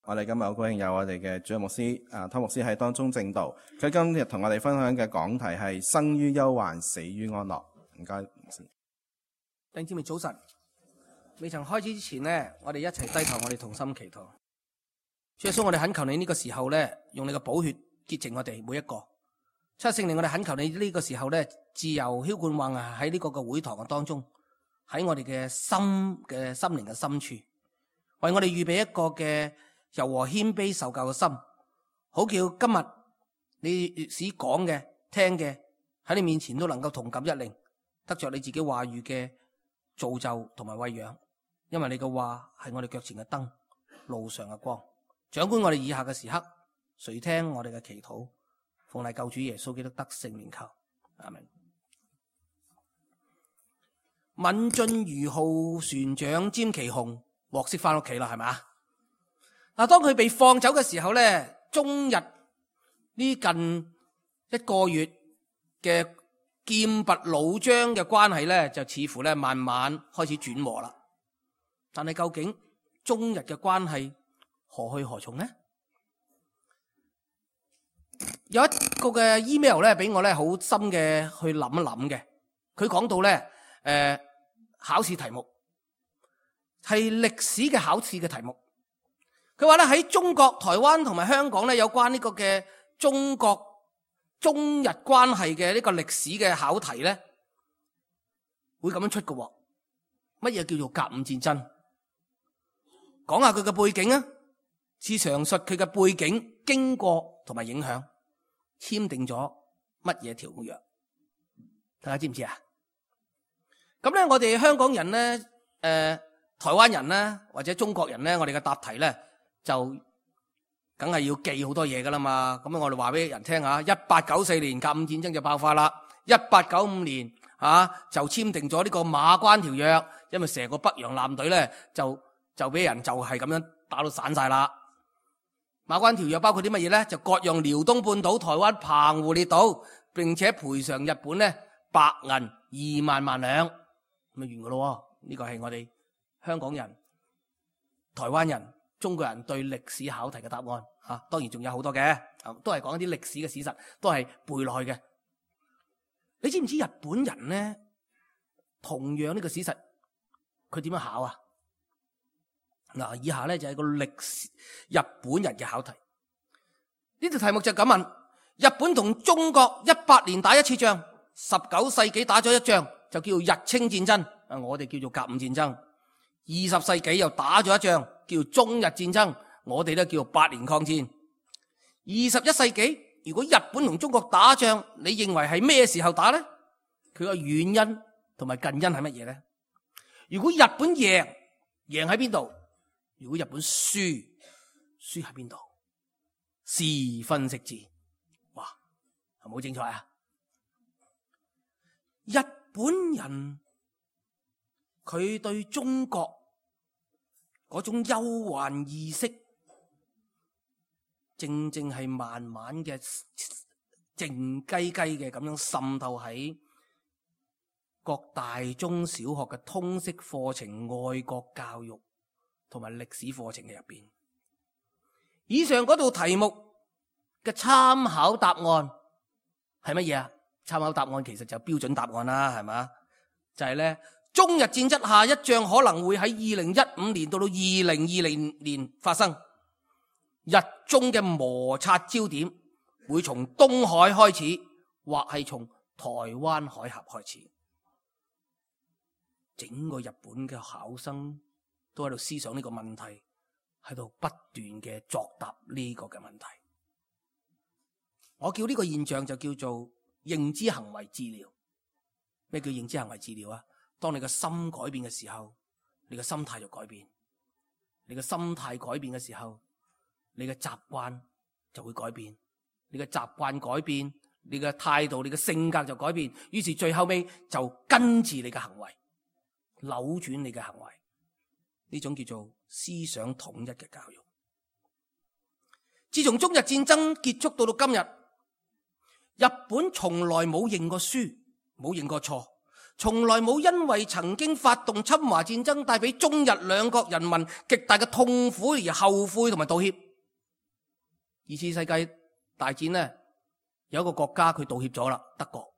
我哋今日好高興有我哋嘅主任牧師湯牧師喺當中證道。佢今日同我哋分享嘅講題係生於憂患，死於安樂。唔該，牧師。 弟兄姊妹早晨，未曾開始之前呢，我哋一齊低頭，我哋同心祈禱。主耶穌，我哋懇求你呢個時候呢，用你嘅寶血潔淨我哋每一個。七聖靈，我哋懇求你呢個時候呢，自由澆灌橫行喺呢個嘅會堂嘅當中，喺我哋嘅心靈嘅深處，為我哋預備一個嘅柔和謙卑受教嘅心，好叫今日你使講嘅聽嘅喺你面前都能夠同感一靈，得着你自己話語嘅造就同埋餵養。因為你嘅話係我哋腳前嘅燈，路上嘅光。掌管我哋以下嘅時刻，垂聽我哋嘅祈禱，奉禮救主耶穌基督得聖名求，阿們。敏進如號，船長沾旗紅，獲釋翻屋企啦，係咪？嗱，當佢被放走嘅時候咧，中日呢近一個月嘅劍拔弩張嘅關係咧，就似乎咧慢慢開始轉和啦。但係究竟中日嘅關係何去何從呢？有一個嘅 email 咧，俾我咧好深嘅去諗一諗嘅。佢講到咧，考試題目係歷史嘅考試嘅題目。佢話咧喺中國、台灣同埋香港咧有關呢個嘅中國中日關係嘅呢個歷史嘅考題咧，會咁樣出嘅。乜嘢叫做甲午戰爭？講下佢嘅背景啊，似詳述佢嘅背景、經過同埋影響，簽訂咗乜嘢條約？大家知唔知啊？咁咧，我哋香港人咧，台灣人咧，或者中國人咧，我哋嘅答題咧，就梗係要記好多嘢噶啦嘛。咁我哋話俾人聽下，1894年甲午戰爭就爆發啦。1895年就簽訂咗呢個馬關條約，因為成個北洋艦隊咧就俾人就係咁樣打到散晒啦。馬關條約包括啲乜嘢咧？就割讓遼東半島、台灣澎湖列島，並且賠償日本咧白銀2萬萬兩，咁就完噶咯。呢個係我哋香港人、台灣人、中國人對歷史考題嘅答案。當然仲有好多嘅，都係講一啲歷史嘅史實，都係背落去嘅。你知唔知日本人咧同樣呢個史實，佢點樣考啊？嗱，以下咧就係個歷史日本人嘅考題。呢條題目就咁問：日本同中國18年打一次仗，19世紀打咗一仗就叫做日清戰爭，我哋叫做甲午戰爭。20世紀又打咗一仗叫做中日戰爭，我哋咧叫做8年抗戰。21世紀如果日本同中國打仗，你認為係咩時候打呢？佢個遠因同埋近因係乜嘢呢？如果日本贏喺邊度？如果日本輸喺邊度？是分析之，哇，係咪好精彩啊？日本人佢對中國嗰種憂患意識，正係慢慢嘅靜雞雞嘅咁樣滲透喺各大中小學嘅通識課程、愛國教育同埋歷史課程嘅入邊。以上嗰道題目嘅參考答案係乜嘢啊？參考答案其實就標準答案啦，係嘛？就係咧，中日戰爭下一仗可能會喺2015年到2020年發生，日中嘅摩擦焦點會從東海開始，或係從台灣海峽開始。整個日本嘅考生都喺度思想呢個問題，喺度不斷嘅作答呢個嘅問題。我叫呢個現象就叫做認知行為治療。咩叫認知行為治療啊？當你嘅心改變嘅時候，你嘅心態就改變。你嘅心態改變嘅時候，你嘅習慣就會改變。你嘅習慣改變，你嘅態度、你嘅性格就改變。於是最後尾就跟住你嘅行為，扭轉你嘅行為。呢種叫做思想統一嘅教育。自從中日戰爭結束到今日，日本從來冇認過輸，冇認過錯， 從來冇因為曾經發動侵華戰爭帶俾中日兩國人民極大嘅痛苦而後悔同埋道歉。二次世界大戰呢，有一個國家佢道歉咗啦，德國，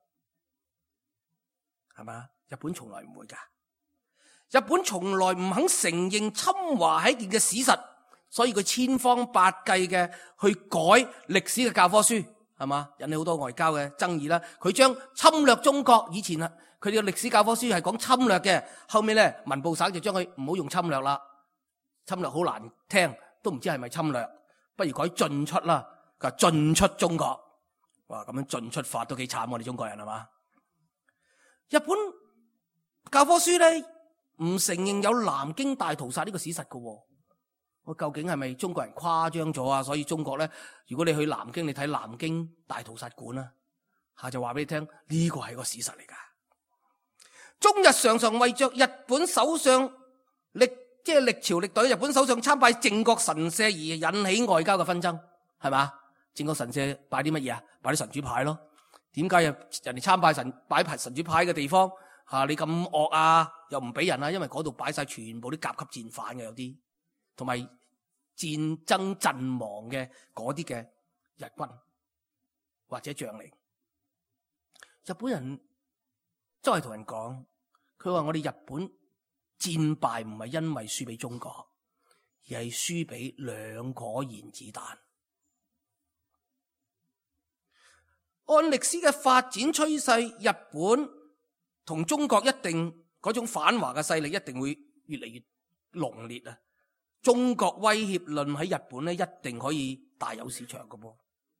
係咪？日本從來唔會㗎，日本從來唔肯承認侵華係一件嘅史實，所以佢千方百計嘅去改歷史嘅教科書，係嘛？引起好多外交嘅爭議啦。佢將侵略中國，以前啊，佢哋嘅歷史教科書係講侵略嘅，後尾咧文部省就將佢唔好用侵略啦，侵略好難聽，都唔知係咪侵略，不如改進出啦。佢話進出中國，哇，咁樣進出法都幾慘，我哋中國人係嘛？日本教科書咧唔承認有南京大屠殺呢個史實㗎，我究竟係咪中國人誇張咗啊？所以中國咧，如果你去南京，你睇南京大屠殺館啦，下就話俾你聽，呢個係個史實嚟噶。中日常常為着日本首相歷朝歷代日本首相參拜靖國神社而引起外交嘅紛爭，係嘛？靖國神社拜啲乜嘢啊？拜啲神主牌咯。點解人哋參拜擺神主牌嘅地方你咁惡啊？又唔俾人啊？因為嗰度擺晒全部啲甲級戰犯嘅，有啲同埋戰爭陣亡嘅嗰啲嘅日軍或者將領。日本人周圍同人講，佢話我哋日本戰敗唔係因為輸俾中國，而係輸俾兩顆原子彈。按歷史嘅發展趨勢，日本同中國一定嗰種反華嘅勢力一定會越嚟越濃烈啊！中國威脅論喺日本咧一定可以大有市場㗎噃。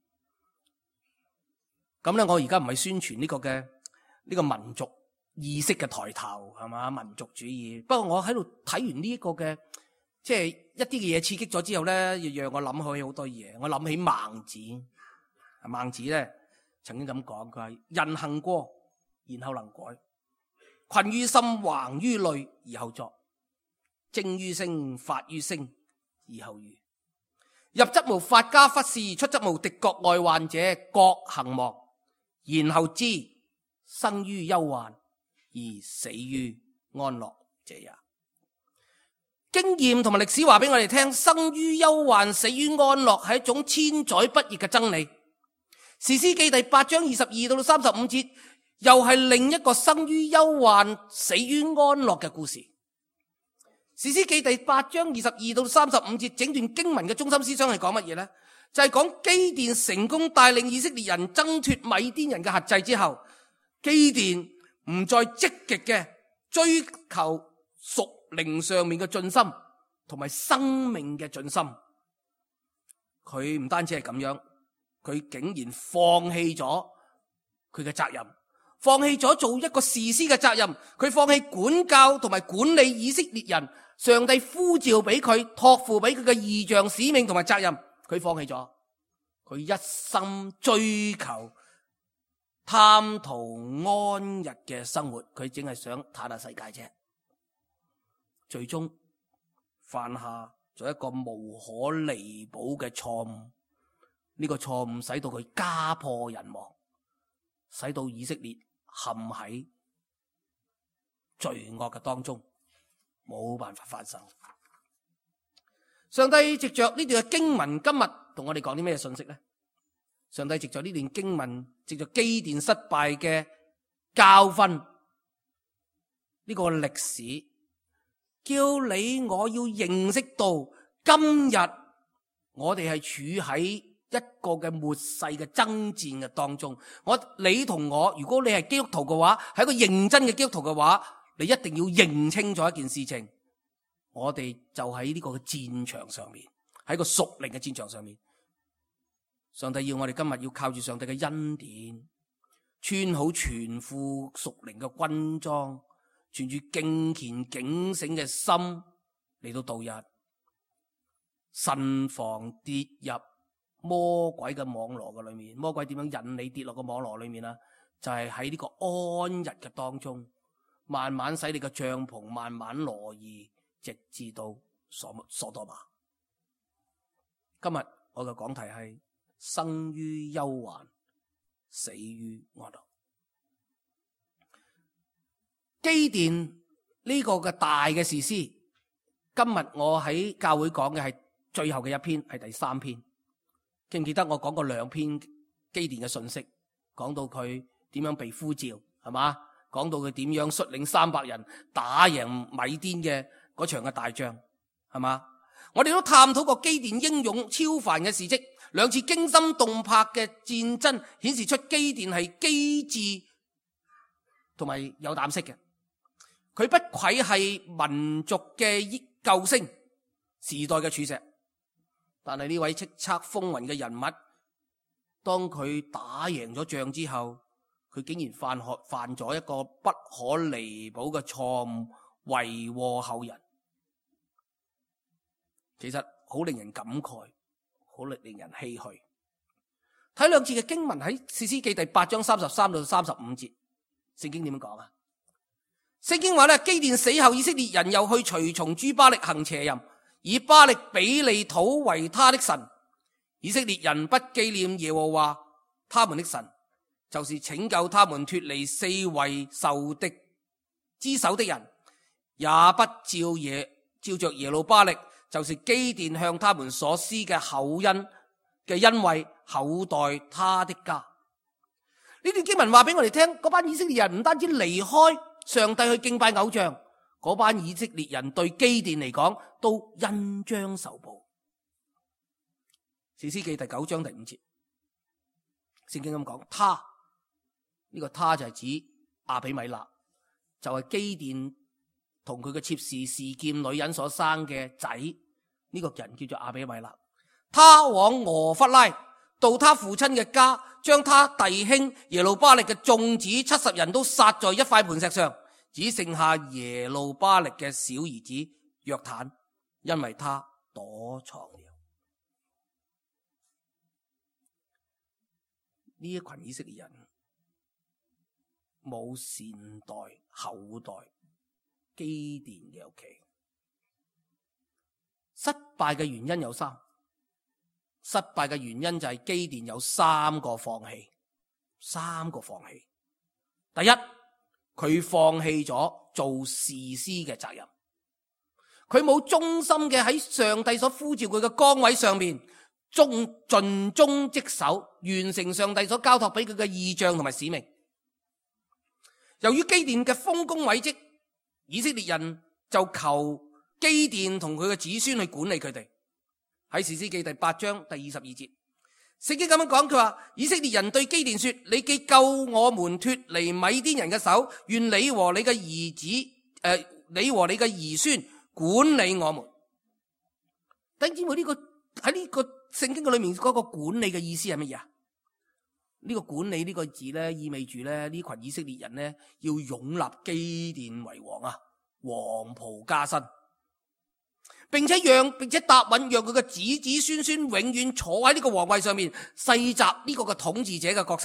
咁咧，我而家唔係宣傳呢個嘅呢個民族意識嘅抬頭，係嘛？民族主義。不過我喺度睇完呢一個嘅即係一啲嘅嘢刺激咗之後咧，又讓我諗起好多嘢。我諗起孟子，孟子咧曾經咁講，佢話人行過，然後能改。困於心，橫於類，而後作；精於聲，發於聲，而後語。入則無法家忽視，出則無敵國外患者，國行亡，然後知生於憂患，而死於安樂者也。經驗同埋歷史話俾我哋聽，生於憂患，死於安樂係一種千載不易嘅真理。士師記第8章22到35節，又係另一個生於憂患、死於安樂嘅故事。士師記第8章22到35節，整段經文嘅中心思想係講乜嘢呢？就係講基甸成功帶領以色列人掙脫米甸人嘅轄制之後，基甸唔再積極嘅追求屬靈上面嘅進心同埋生命嘅進心，佢唔單止係咁樣，佢竟然放棄咗佢嘅責任，放棄咗做一個士師嘅責任，佢放棄管教同埋管理以色列人，上帝呼召俾佢託付俾佢嘅異象使命同埋責任，佢放棄咗，佢一心追求貪圖安逸嘅生活，佢淨係想睇下世界啫，最終犯下咗一個無可彌補嘅錯誤。呢個錯誤使到佢家破人亡，使到以色列陷喺罪惡嘅當中，冇辦法翻身。上帝藉着呢段嘅經文，今日同我哋講啲咩信息呢？上帝藉着呢段經文，藉着基甸失敗嘅教訓，呢個歷史，叫你我要認識到，今日我哋係處喺一個嘅末世嘅爭戰嘅當中，你同我，如果你係基督徒嘅話，係一個認真嘅基督徒嘅話，你一定要認清楚一件事情，我哋就喺呢個戰場上面，喺個屬靈嘅戰場上面，上帝要我哋今日要靠住上帝嘅恩典，穿好全副屬靈嘅軍裝，存住敬虔警醒嘅心嚟到度日，慎防跌入魔鬼嘅網羅嘅裏面。魔鬼點樣引你跌落個網羅裏面啊？就係喺呢個安逸嘅當中，慢慢使你嘅帳篷慢慢挪移，直至到所多瑪。今日我嘅講題係生於憂患，死於安樂。 基甸呢個嘅大嘅士師，今日我喺教會講嘅係最後嘅一篇，係第3篇。記唔記得我講過2篇基甸嘅信息，講到佢點樣被呼召，係嘛？講到佢點樣率領300人打贏米甸嘅嗰場嘅大仗，係嘛？我哋都探討過基甸英勇超凡嘅事蹟，2次驚心動魄嘅戰爭顯示出基甸係機智同埋有膽識嘅。佢不愧係民族嘅救星，時代嘅柱石。但係呢位叱咤風雲嘅人物，當佢打贏咗仗之後，佢竟然犯咗一個不可彌補嘅錯誤，為禍後人。其實好令人感慨，好令人唏噓。睇2次嘅經文喺士師記第8章33到35節，聖經點樣講啊？聖經話咧，基甸死後，以色列人又去隨從諸巴力行邪淫，以巴力比利土為他的神。以色列人不紀念耶和華他們的神，就是拯救他們脫離四圍仇敵之手的人，也不照着耶路巴力，就是基甸向他們所施嘅厚恩嘅恩惠，厚待他的家。呢段經文話俾我哋聽，嗰班以色列人唔單止離開上帝去敬拜偶像，嗰班以色列人對基甸嚟講都恩將仇報。士師記第9章第5節，聖經咁講，他呢個他就係指亞比米勒，就係基甸同佢嘅妾侍示劍女人所生嘅仔，呢個人叫做亞比米勒。他往俄弗拉到他父親嘅家，將他弟兄耶路巴力嘅眾子70人都殺在一塊磐石上，只剩下耶路巴力嘅小兒子約坦，因為他躲藏了。呢一群以色列人冇善待後代基甸嘅屋企，失敗嘅原因有3。失敗嘅原因就係基甸有3個放棄。第一，佢放棄咗做士師嘅責任，佢冇忠心嘅喺上帝所呼召佢嘅崗位上面盡忠職守，完成上帝所交託俾佢嘅異象同埋使命。由於基甸嘅豐功偉績，以色列人就求基甸同佢嘅子孫去管理佢哋。喺士師記第8章第22節，聖經咁樣講，佢話以色列人對基甸說：你既救我們脫離米甸人嘅手，願你和你嘅兒子你和你嘅兒孫管理我們。弟兄姊妹，喺呢個聖經嘅裏面嗰個管理嘅意思係乜嘢啊？呢個管理呢個字咧，意味住咧呢群以色列人咧要擁立基甸為王啊，黃袍加身，並且答允讓佢嘅子子孫孫永遠坐喺呢個皇位上面，世襲呢個嘅統治者嘅角色。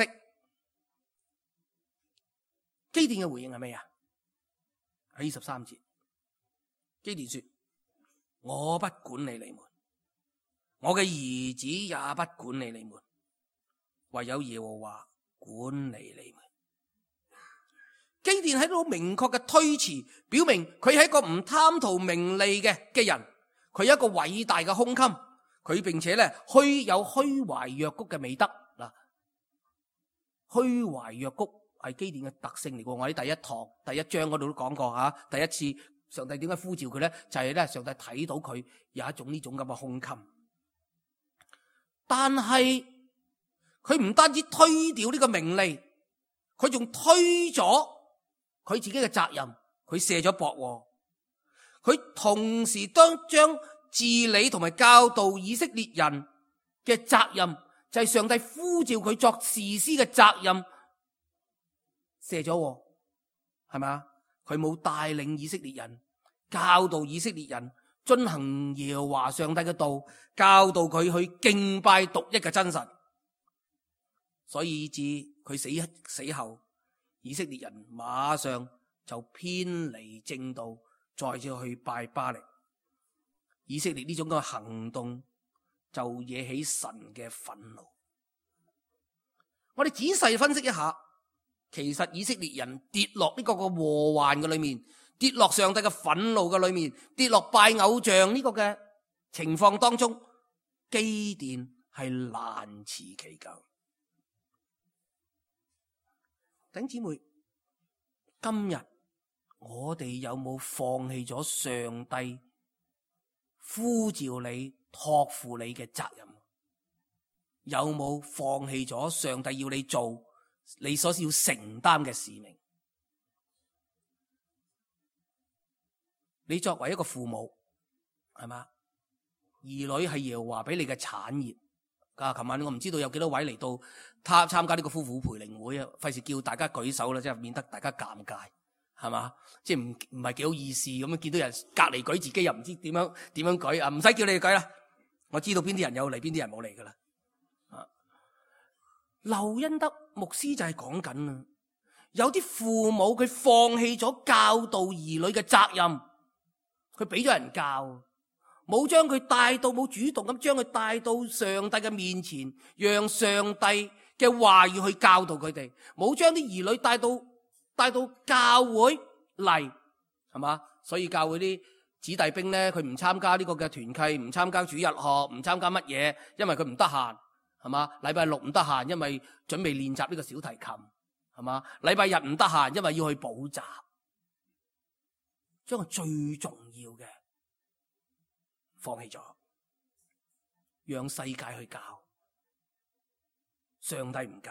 基甸嘅回應係咩啊？喺23節，基甸說：我不管理你們，我嘅兒子也不管理你們，唯有耶和華管理你們。基甸喺度明確嘅推辭，表明佢係一個唔貪圖名利嘅人，佢有一個偉大嘅胸襟，佢並且咧有虛懷若谷嘅美德。嗱，虛懷若谷係基甸嘅特性嚟嘅。我喺第一章嗰度都講過吓，第一次上帝點解呼召佢咧，就係咧上帝睇到佢有一種呢種咁嘅胸襟。但係佢唔單止推掉呢個名利，佢仲推咗佢自己嘅責任，佢卸咗膊。佢同時將治理同埋教導以色列人嘅責任，就係上帝呼召佢作士師嘅責任卸咗，係咪啊？佢冇帶領以色列人，教導以色列人遵行耶和華上帝嘅道，教導佢去敬拜獨一嘅真神。所以以致佢死後，以色列人馬上就偏離正道，再次去拜巴力。以色列呢種嘅行動就惹起神嘅憤怒。我哋仔細分析一下其實以色列人跌落呢個禍患嘅裏面，跌落上帝嘅憤怒嘅裏面，跌落拜偶像呢個嘅情況當中，基甸係難辭其咎。弟兄姊妹，今日我哋有冇放棄咗上帝呼召你託付你嘅責任？有冇放棄咗上帝要你做你所要承擔嘅使命？你作為一個父母，係嘛？兒女係耶和華俾你嘅產業。琴晚我唔知道有幾多位嚟到參加呢個夫婦培靈會啊，費事叫大家舉手啦，即係免得大家尷尬，係嘛？即係唔係幾好意思咁樣，見到人隔籬舉自己又唔知點樣舉啊，唔使叫你哋舉啦，我知道邊啲人有嚟，邊啲人冇嚟噶啦。劉恩德牧師就係講緊啊，有啲父母佢放棄咗教導兒女嘅責任，佢俾咗人教。冇將佢帶到，冇主動咁將佢帶到上帝嘅面前，讓上帝嘅話語去教導佢哋，冇將啲兒女帶到教會嚟，係嘛？所以教會啲子弟兵咧，佢唔參加呢個嘅團契，唔參加主日學，唔參加乜嘢，因為佢唔得閒，係嘛？禮拜六唔得閒，因為準備練習呢個小提琴，係嘛？禮拜日唔得閒，因為要去補習，將個最重要嘅放棄咗，讓世界去教，上帝唔教。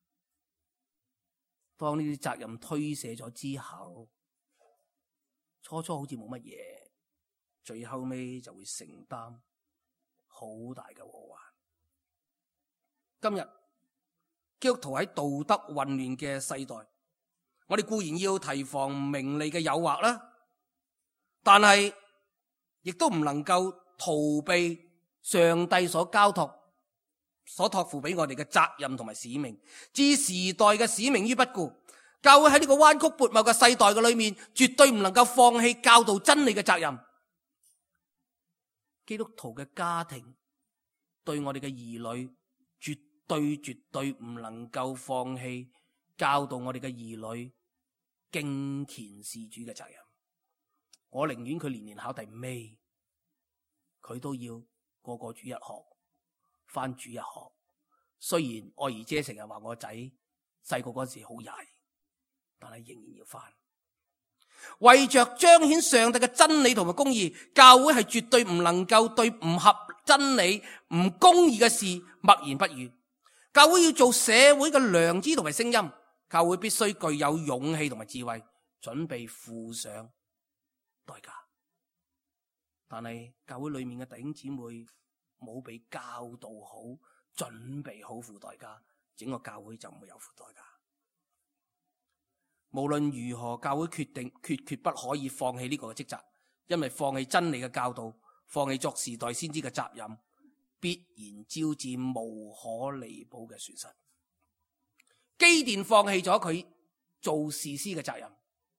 當呢啲責任推卸咗之後，初好似冇乜嘢，最後尾就會承擔好大嘅禍患。今日基督徒喺道德混亂嘅世代，我哋固然要提防名利嘅誘惑啦，但係亦都唔能夠逃避上帝所託付俾我哋嘅責任同埋使命，置時代嘅使命於不顧。教會喺呢個彎曲悖謬嘅世代嘅裏面，絕對唔能夠放棄教導真理嘅責任。基督徒嘅家庭對我哋嘅兒女，絕對唔能夠放棄教導我哋嘅兒女敬虔事主嘅責任。我寧願佢年年考第尾，佢都要個主日學，返主日學。雖然我姨姐成日話我仔細個嗰時好曳，但係仍然要返。為着彰顯上帝嘅真理同埋公義，教會係絕對唔能夠對唔合真理、唔公義嘅事默言不語。教會要做社會嘅良知同埋聲音，教會必須具有勇氣同埋智慧，準備付上代價。但係教會裏面嘅弟兄姊妹冇被教導好，準備好付代價，整個教會就唔會有付代價。無論如何，教會決不可以放棄呢個職責，因為放棄真理嘅教導，放棄作時代先知嘅責任，必然招致無可彌補嘅損失。基甸放棄咗佢做士師嘅責任，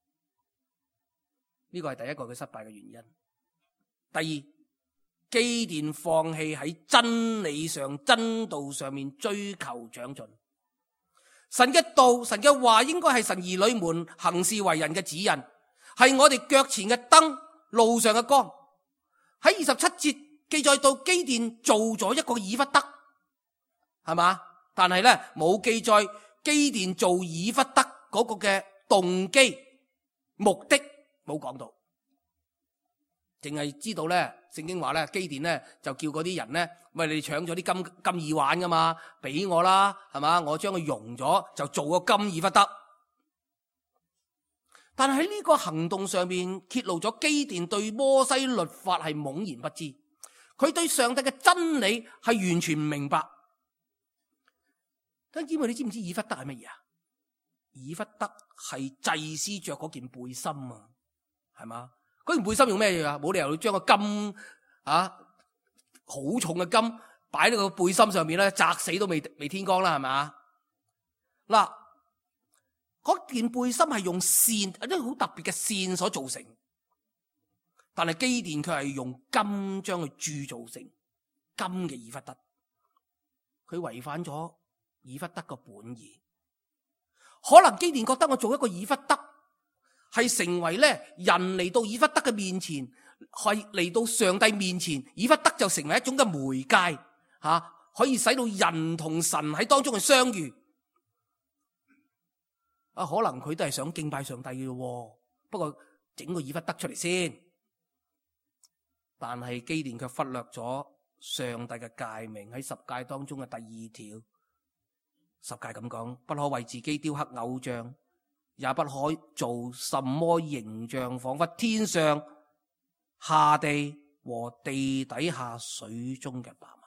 呢個係第一個佢失敗嘅原因。第二，基甸放棄喺真理上、真道上面追求長進。神嘅道、神嘅話應該係神兒女們行事為人嘅指引，係我哋腳前嘅燈，路上嘅光。喺27節記載到基甸做咗一個以弗得，係嘛？但係咧冇記載基甸做以弗得嗰個嘅動機、目的，冇講到。淨係知道咧，聖經話咧，基甸咧就叫嗰啲人咧，喂，你搶咗啲金耳環噶嘛，俾我啦，係嘛？我將佢熔咗，就做個金以弗得。但係喺呢個行動上面揭露咗基甸對摩西律法係懵然不知，佢對上帝嘅真理係完全唔明白。弟兄姊妹，你知唔知以弗得係乜嘢啊？以弗得係祭司着嗰件背心啊，係嘛？嗰件背心用咩嘢啊？冇理由要將個金好重嘅金擺喺個背心上面咧，砸死都未天光啦，係咪？嗱，嗰件背心係用線，一啲好特別嘅線所造成，但係基甸卻係用金將佢鑄造成金嘅以弗得，佢違反咗以弗得個本意。 可能基甸覺得我做一個以弗得，係成為咧人嚟到以弗得嘅面前，係嚟到上帝面前，以弗得就成為一種嘅媒介，可以使到人同神喺當中嘅相遇。可能佢都係想敬拜上帝嘅，不過整個以弗得出嚟先。但係基甸卻忽略咗上帝嘅誡命，喺十誡當中嘅第2條，十誡咁講：不可為自己雕刻偶像，也不可做什麼形象，仿佛天上下地和地底下水中嘅百物。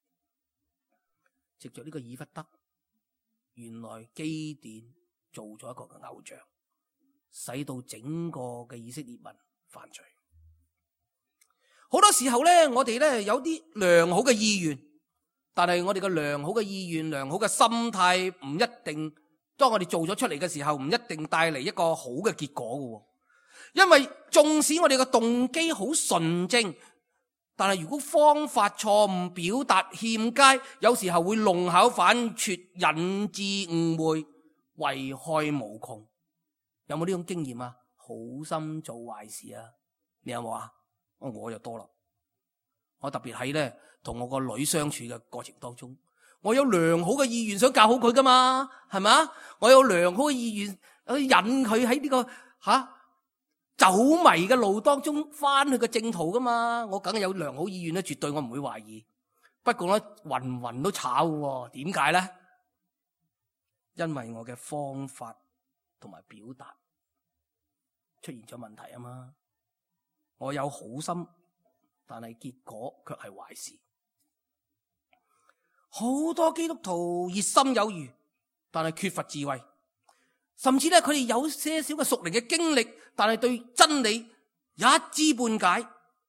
藉着呢個以弗得，原來基甸做咗一個嘅偶像，使到整個嘅以色列民犯罪。好多時候咧，我哋咧有啲良好嘅意願，但係我哋嘅良好嘅意願、良好嘅心態唔一定，當我哋做咗出嚟嘅時候，唔一定帶嚟一個好嘅結果嘅。因為縱使我哋嘅動機好純正，但係如果方法錯誤、表達欠佳，有時候會弄巧反拙，引致誤會，危害無窮。有冇呢種經驗啊？好心做壞事啊？你有冇啊？我就多啦。我特別喺咧同我個女相處嘅過程當中，我有良好嘅意願想教好佢噶嘛，係咪？我有良好嘅意願去引佢喺呢個走迷嘅路當中翻去個正途噶嘛。我梗係有良好意願咧，絕對我唔會懷疑。不過咧，暈都炒喎。點解咧？因為我嘅方法同埋表達出現咗問題啊嘛。我有好心，但係結果卻係壞事。好多基督徒熱心有餘，但係缺乏智慧，甚至咧佢哋有些少嘅屬靈嘅經歷，但係對真理一知半解。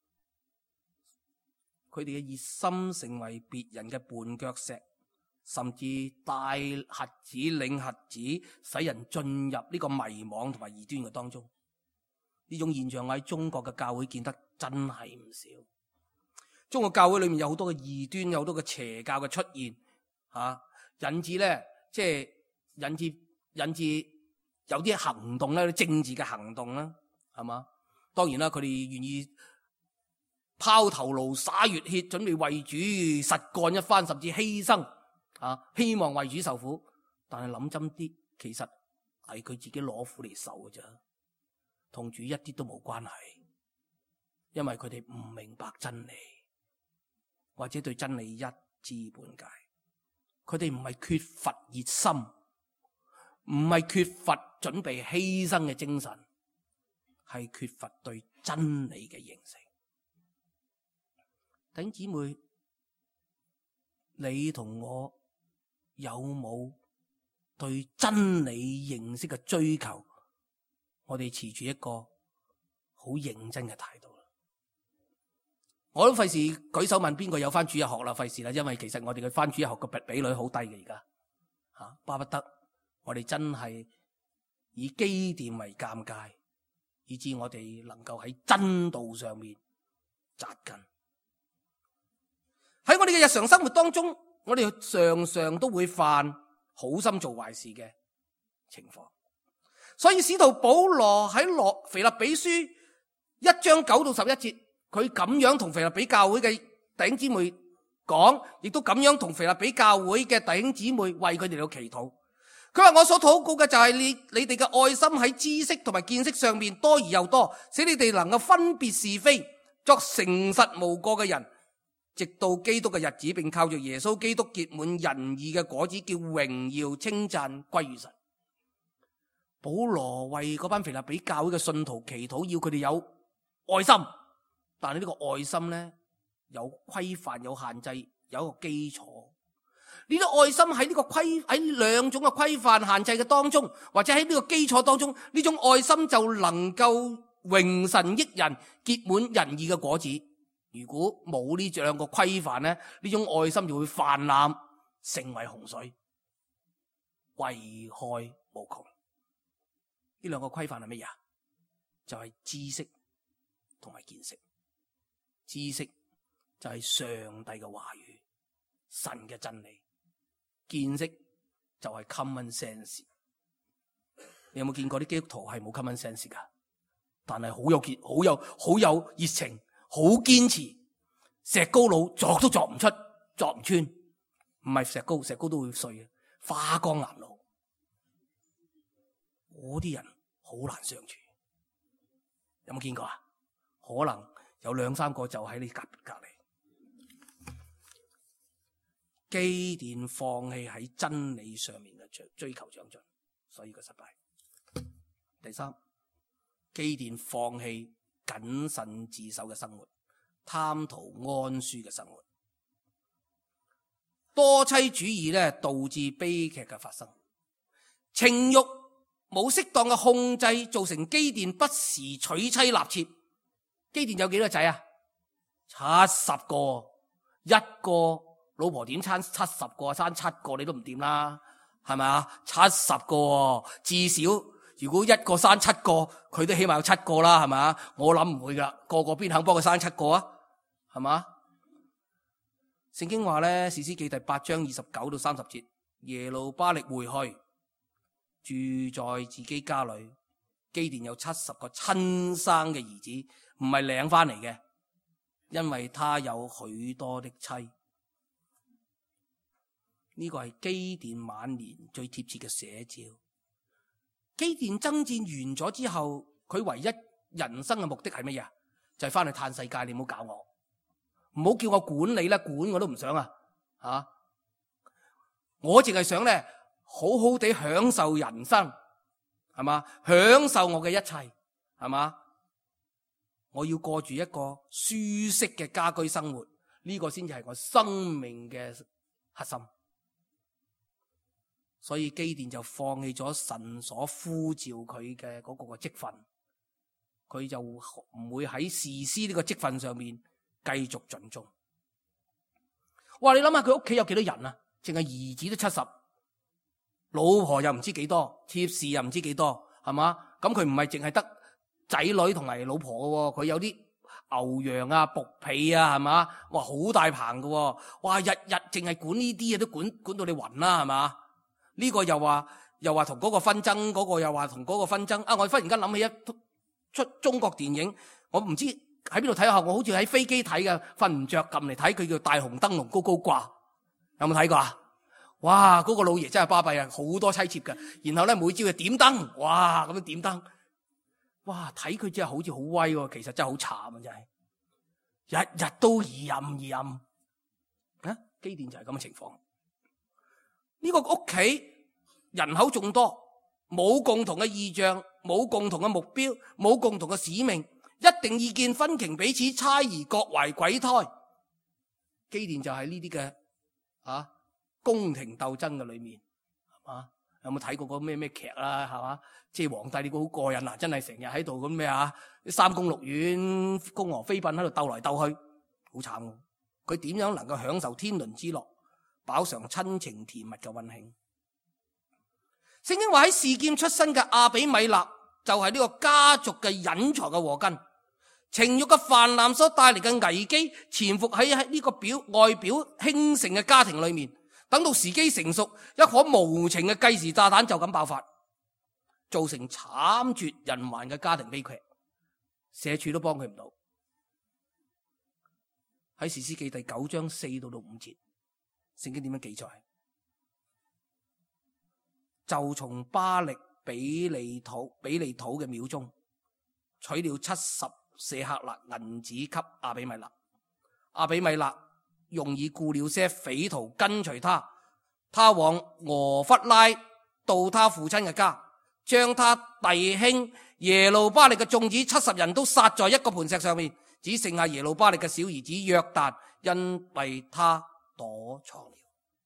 佢哋嘅熱心成為別人嘅絆腳石，甚至帶瞎子領瞎子，使人進入呢個迷惘同埋異端嘅當中。呢種現象喺中國嘅教會見得真係唔少。中國教會裏面有好多嘅異端，有好多嘅邪教嘅出現，引致咧，即係引致有啲行動咧，政治嘅行動啦，係嘛？當然啦，佢哋願意拋頭顱灑熱血，準備為主實幹一番，甚至犧牲，希望為主受苦。但係諗真啲，其實係佢自己攞苦嚟受嘅啫。同主一啲都冇關係，因為佢哋唔明白真理，或者對真理一知半解。佢哋唔係缺乏熱心，唔係缺乏準備犧牲嘅精神，係缺乏對真理嘅認識。弟兄姊妹，你同我有冇對真理認識嘅追求？我哋持住一個好認真嘅態度啦。我都費事舉手問邊個有返主日學啦，費事啦，因為其實我哋嘅返主日學嘅比率好低嘅而家，巴不得我哋真係以基甸為鑑戒，以致我哋能夠喺真道上面扎根。喺我哋嘅日常生活當中，我哋常常都會犯好心做壞事嘅情況。所以使徒保羅喺腓立比書1章9到11節，佢咁樣同腓立比教會嘅弟兄姊妹講，亦都咁樣同腓立比教會嘅弟兄姊妹為佢哋嚟祈禱。佢話：我所禱告嘅就係你哋嘅愛心喺知識同埋見識上面多而又多，使你哋能夠分別是非，作誠實無過嘅人，直到基督嘅日子，並靠着耶穌基督結滿仁義嘅果子，叫榮耀稱讚歸於神。保羅為嗰班腓立比教會嘅信徒祈禱，要佢哋有愛心，但係呢個愛心呢，有規範、有限制、有一個基礎。呢啲愛心喺兩種嘅規範限制嘅當中，或者喺呢個基礎當中，呢種愛心就能夠榮神益人，結滿仁義嘅果子。如果冇呢兩個規範呢，呢種愛心就會泛濫，成為洪水，危害無窮。呢兩個規範係乜嘢？就係知識同埋見識。知識就係上帝嘅話語，神嘅真理。見識就係 common sense， 你有冇見過啲基督徒係冇 common sense 噶？但係好有熱情，好堅持，石膏佬鑿都鑿唔出，鑿唔穿，唔係石膏都會碎嘅。花崗岩佬，嗰啲人好難相處，有冇見過啊？可能有2-3個就喺你隔籬。基甸放棄喺真理上面嘅追求長進，所以佢失敗。第三，基甸放棄謹慎自守嘅生活，貪圖安舒嘅生活。多妻主義咧，導致悲劇嘅發生。情欲冇適當嘅控制，造成基甸不時娶妻納妾。基甸有幾多仔啊？70個，一個老婆點生70個，生7個你都唔掂啦，係咪啊？70個，至少如果一個生7個，佢都起碼有7個啦，係咪啊？我諗唔會噶，個邊肯幫佢生7個啊？係嘛？聖經話咧，士師記第8章29到30節，耶路巴力回去住在自己家裏，基甸有70個親生嘅兒子，唔係領翻嚟嘅，因為他有許多的妻。呢個係基甸晚年最貼切嘅寫照。基甸爭戰完咗之後，佢唯一人生嘅目的係乜嘢？就係翻去嘆世界，你唔好搞我，唔好叫我管你啦，管我都唔想啊！吓，我淨係想咧，好好地享受人生，係嘛？享受我嘅一切，係嘛？我要過住一個舒適嘅家居生活，呢個先至係我生命嘅核心。所以基甸就放棄咗神所呼召佢嘅嗰個職分，佢就唔會喺士師呢個職分上面繼續盡忠。哇！你諗下佢屋企有幾多人啊？淨係兒子都70，老婆又唔知幾多，妾侍又唔知幾多，係嘛？咁佢唔係淨係得仔女同埋老婆嘅，佢有啲牛羊啊、僕婢啊，係嘛？哇，好大棚嘅，哇！日日淨係管呢啲嘢都管到你暈啦，係嘛？呢個又話同嗰個紛爭，嗰個又話同嗰個紛爭啊！我忽然間諗起一出中國電影，我唔知喺邊度睇下，我好似喺飛機睇嘅，瞓唔着撳嚟睇，佢叫《大紅燈籠高高掛》，有冇睇過啊？哇！嗰個老爺真係巴閉啊，好多妻妾嘅，然後咧每朝就點燈，哇咁樣點燈，哇睇佢真係好似好威喎，其實真係好慘啊！真係日日都疑暗啊！基甸就係咁嘅情況。呢個屋企人口眾多，冇共同嘅意象，冇共同嘅目標，冇共同嘅使命，一定意見分歧，彼此猜疑，各懷鬼胎。基甸就喺呢啲嘅宮廷鬥爭嘅裏面，係嘛？有冇睇過嗰咩劇啦？係嘛？即係皇帝呢個好過癮啊！真係成日喺度咁咩啊？三宮六院，宮娥妃嬪喺度鬥來鬥去，好慘。佢點樣能夠享受天倫之樂？飽嘗親情甜蜜嘅溫馨。聖經話喺示劍出身嘅亞比米勒就係呢個家族嘅隱藏嘅禍根，情欲嘅泛濫所帶嚟嘅危機潛伏喺呢個外表興盛嘅家庭裏面，等到時機成熟，一顆無情嘅計時炸彈就咁爆發，造成慘絕人寰嘅家庭悲劇，社署都幫佢唔到。喺士師記第9章4到5節。聖經點樣記載？就從巴力比利土嘅廟中取了70舍客勒銀子給亞比米勒。亞比米勒用以僱了些匪徒跟隨他，他往俄弗拉到他父親嘅家，將他弟兄耶路巴力嘅眾子70人都殺在一個磐石上面，只剩下耶路巴力嘅小兒子約旦，因為他躲藏了。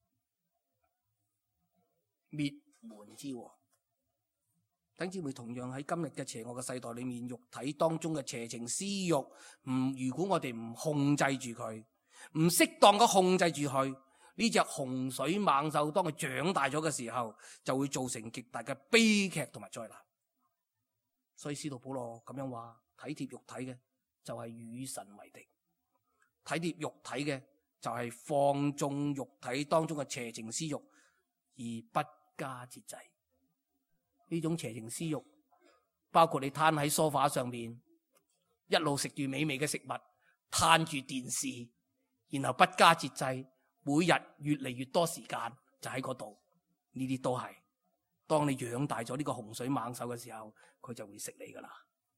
滅門之禍，弟兄姊妹，同樣喺今日嘅邪惡嘅世代裏面，肉體當中嘅邪情私欲，如果我哋唔控制住佢，唔適當嘅控制住佢，呢隻洪水猛獸當佢長大咗嘅時候，就會造成極大嘅悲劇同埋災難。所以使徒保羅咁樣話：體貼肉體嘅就係與神為敵，體貼肉體嘅就係放縱肉體當中嘅邪情私欲而不加節制。 呢種邪情私欲，包括你攤喺梳化上面，一路食住美味嘅食物，攤住電視，然後不加節制，每日越嚟越多時間就喺嗰度，呢啲都係當你養大咗呢個洪水猛獸嘅時候，佢就會食你噶啦。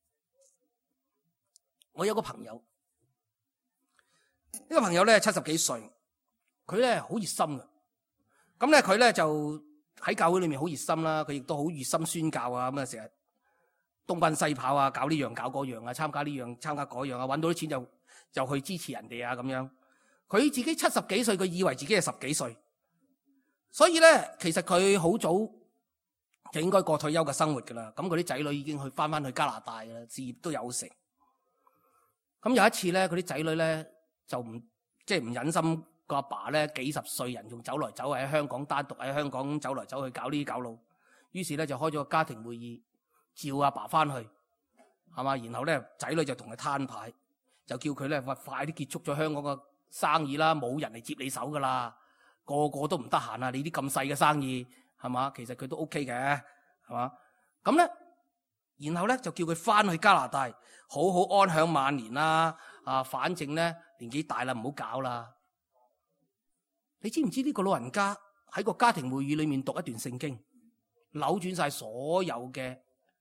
我有個朋友，呢個朋友咧70幾歲，佢咧好熱心嘅，咁咧佢咧就喺教會裏面好熱心啦，佢亦都好熱心宣教啊，咁啊成日東奔西跑啊，搞呢樣搞嗰樣啊，參加呢樣參加嗰樣啊，搵到啲錢就去支持人哋啊咁樣。佢自己70幾歲，佢以為自己係10幾歲，所以咧其實佢好早就應該過退休嘅生活噶啦。咁佢啲仔女已經翻去加拿大啦，事業都有成。咁有一次咧，佢啲仔女咧就唔忍心個阿爸咧幾十歲人仲走來走喺香港，單獨喺香港走來走去搞呢啲搞路，於是咧就開咗個家庭會議，召阿爸翻去，係嘛？然後咧仔女就同佢攤牌，就叫佢咧快啲結束咗香港嘅生意啦，冇人嚟接你手噶啦，個個都唔得閒啊！你啲咁細嘅生意係嘛？其實佢都 OK 嘅，係嘛？咁咧。然後咧就叫佢翻去加拿大，好好安享晚年啦。反正咧年紀大啦，唔好搞啦。你知唔知呢個老人家喺個家庭會議裏面讀一段聖經，扭轉晒所有嘅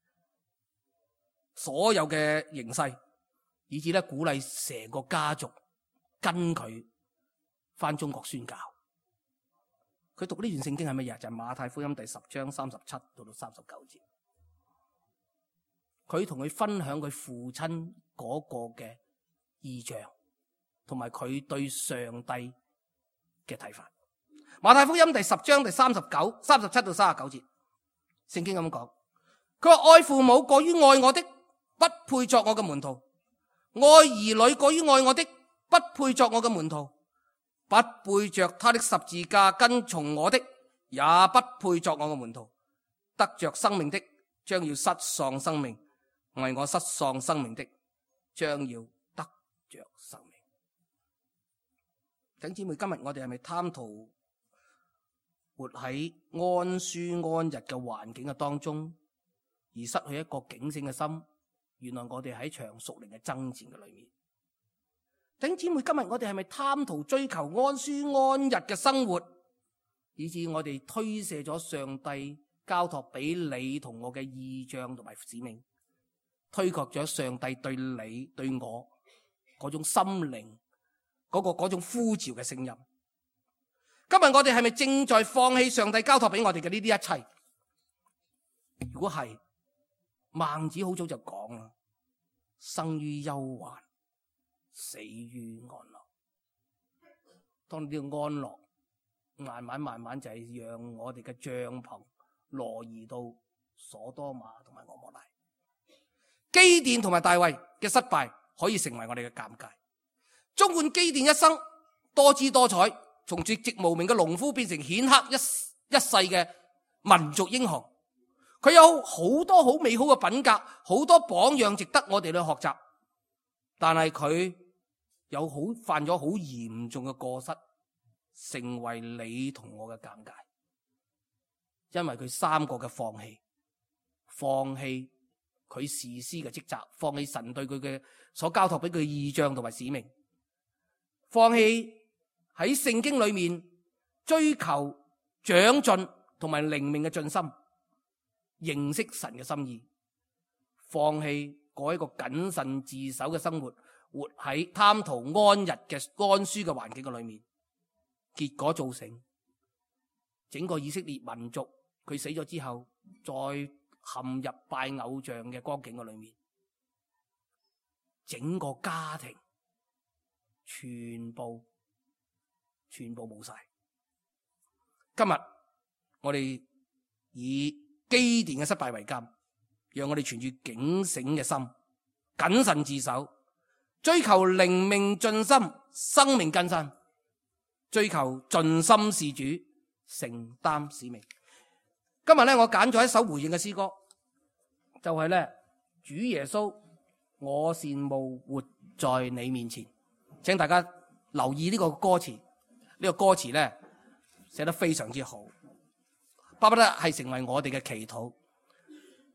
形勢，以至咧鼓勵成個家族跟佢翻中國宣教。佢讀呢段聖經係乜嘢？就係馬太福音第10章37到39節。佢同佢分享佢父親嗰個嘅異象，同埋佢對上帝嘅睇法。馬太福音第10章第37到39節，聖經咁講，佢話愛父母過於愛我的，不配作我嘅門徒；愛兒女過於愛我的，不配作我嘅門徒；不背着他的十字架跟從我的，也不配作我嘅門徒。得着生命的，將要失喪生命。為我失喪生命的，將要得着生命。弟兄姊妹，今日我哋係咪貪圖活喺安舒安逸嘅環境嘅當中，而失去一個警醒嘅心？原來我哋喺場屬靈嘅爭戰嘅裏面。弟兄姊妹，今日我哋係咪貪圖追求安舒安逸嘅生活，以致我哋推卸咗上帝交託俾你同我嘅異象同埋使命？推卻咗上帝對你對我嗰種心靈嗰種呼召嘅聲音。今日我哋係咪正在放棄上帝交託俾我哋嘅呢啲一切？如果係，孟子好早就講啦：生於憂患，死於安樂。當呢個安樂慢慢就係讓我哋嘅帳篷挪移到所多瑪同埋蛾摩拉。基甸同埋大衛嘅失敗可以成為我哋嘅鑑戒。縱觀基甸一生多姿多彩，從籍籍無名嘅農夫變成顯赫一世嘅民族英雄。佢有好多好美好嘅品格，好多榜樣值得我哋去學習。但係佢有犯咗好嚴重嘅過失，成為你同我嘅鑑戒。因為佢3個嘅放棄佢士師嘅職責，放棄神對佢嘅所交託俾佢嘅異象同埋使命，放棄喺聖經裏面追求長進同埋靈命嘅進心，認識神嘅心意，放棄過一個謹慎自守嘅生活，活喺貪圖安逸嘅安舒嘅環境嘅裏面，結果造成整個以色列民族佢死咗之後再陷入拜偶像嘅光景嘅裏面，整個家庭全部冇晒。今日我哋以基甸嘅失敗為鑑，讓我哋存住警醒嘅心，謹慎自守，追求靈命進心，生命更新，追求盡心事主，承擔使命。今日咧，我揀咗一首回應嘅詩歌，就係咧，主耶穌，我羨慕活在你面前。請大家留意呢個歌詞，呢個歌詞咧寫得非常之好，巴不得係成為我哋嘅祈禱。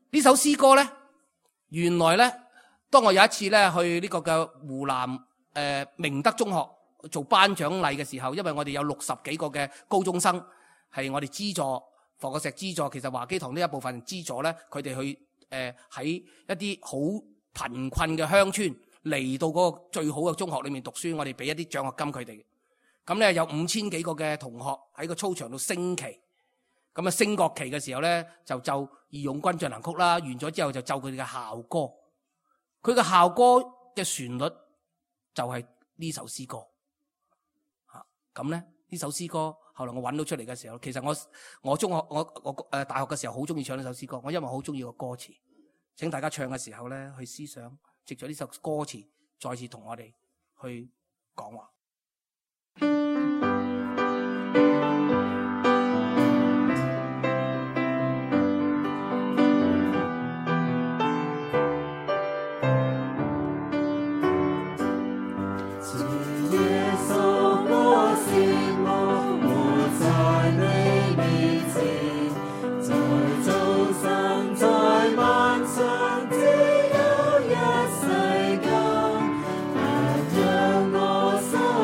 呢首詩歌咧，原來咧，當我有一次咧去呢個嘅湖南明德中學做頒獎禮嘅時候，因為我哋有60幾個嘅高中生係我哋資助佛國石資助，其實華基堂呢一部分資助咧，佢哋去喺一啲好貧困嘅鄉村嚟到嗰個最好嘅中學裏面讀書，我哋俾一啲獎學金佢哋。咁咧有5000幾個嘅同學喺個操場度升旗，咁啊升國旗嘅時候咧就奏義勇軍進行曲啦，完咗之後就奏佢哋嘅校歌。佢嘅校歌嘅旋律就係呢首詩歌。咁咧呢首詩歌後來我揾到出嚟嘅時候，其實我中學我大學嘅時候好中意唱呢首詩歌，我因為好中意個歌詞。請大家唱嘅時候咧去思想，藉咗呢首歌詞再次同我哋去講話。 讓我心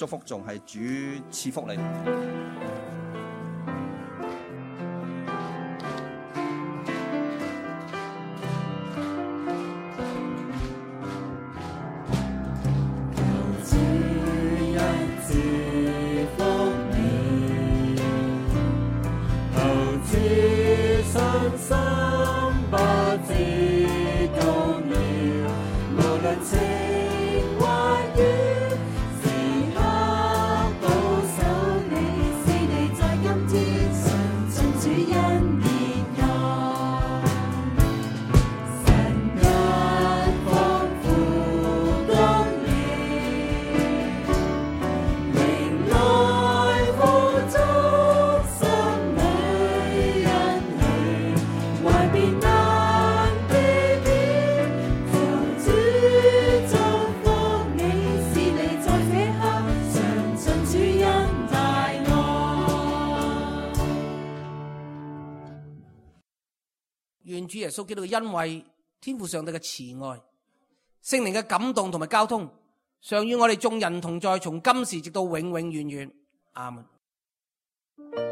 福，仲係主賜福你。 願主耶穌基督嘅恩惠、天父上帝嘅慈愛、聖靈嘅感動同埋交通，常與我哋眾人同在，從今時直到永永遠遠。阿門。